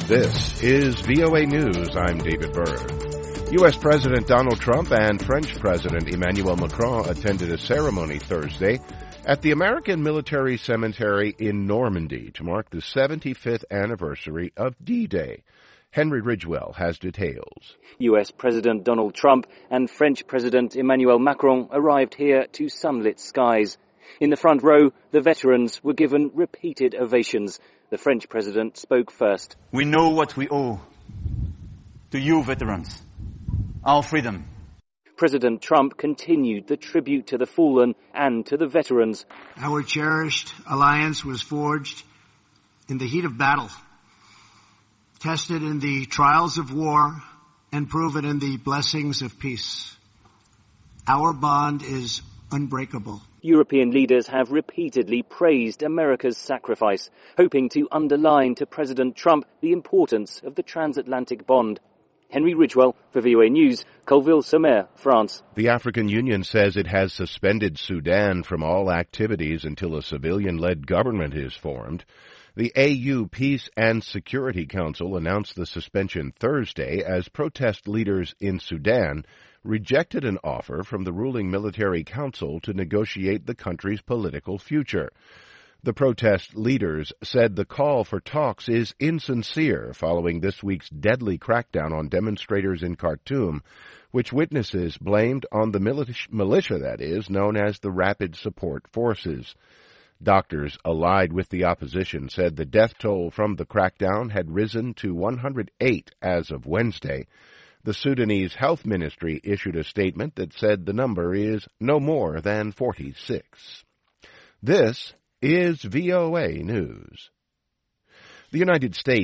This is VOA News. I'm David Byrd. U.S. President Donald Trump and French President Emmanuel Macron attended a ceremony Thursday at the American Military Cemetery in Normandy to mark the 75th anniversary of D-Day. Henry Ridgwell has details. U.S. President Donald Trump and French President Emmanuel Macron arrived here to sunlit skies. In the front row, the veterans were given repeated ovations. The French president spoke first. We know what we owe to you veterans, our freedom. President Trump continued the tribute to the fallen and to the veterans. Our cherished alliance was forged in the heat of battle, tested in the trials of war, and proven in the blessings of peace. Our bond is unbreakable. European leaders have repeatedly praised America's sacrifice, hoping to underline to President Trump the importance of the transatlantic bond. Henry Ridgwell for VOA News, Colville-sur-Mer, France. The African Union says it has suspended Sudan from all activities until a civilian-led government is formed. The AU Peace and Security Council announced the suspension Thursday as protest leaders in Sudan rejected an offer from the ruling military council to negotiate the country's political future. The protest leaders said the call for talks is insincere following this week's deadly crackdown on demonstrators in Khartoum, which witnesses blamed on the militia that is, known as the Rapid Support Forces. Doctors allied with the opposition said the death toll from the crackdown had risen to 108 as of Wednesday. The Sudanese Health Ministry issued a statement that said the number is no more than 46. This is VOA News. The United States